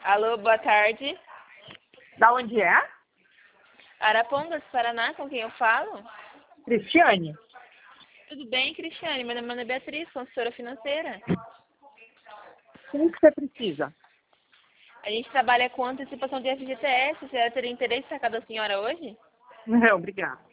Alô, boa tarde. Da onde é? Arapongas, Paraná, com quem eu falo? Cristiane. Tudo bem, Cristiane? Meu nome é Beatriz, consultora financeira. O que você precisa? A gente trabalha com antecipação de FGTS. Você teria interesse em sacar da senhora hoje? Não, obrigada.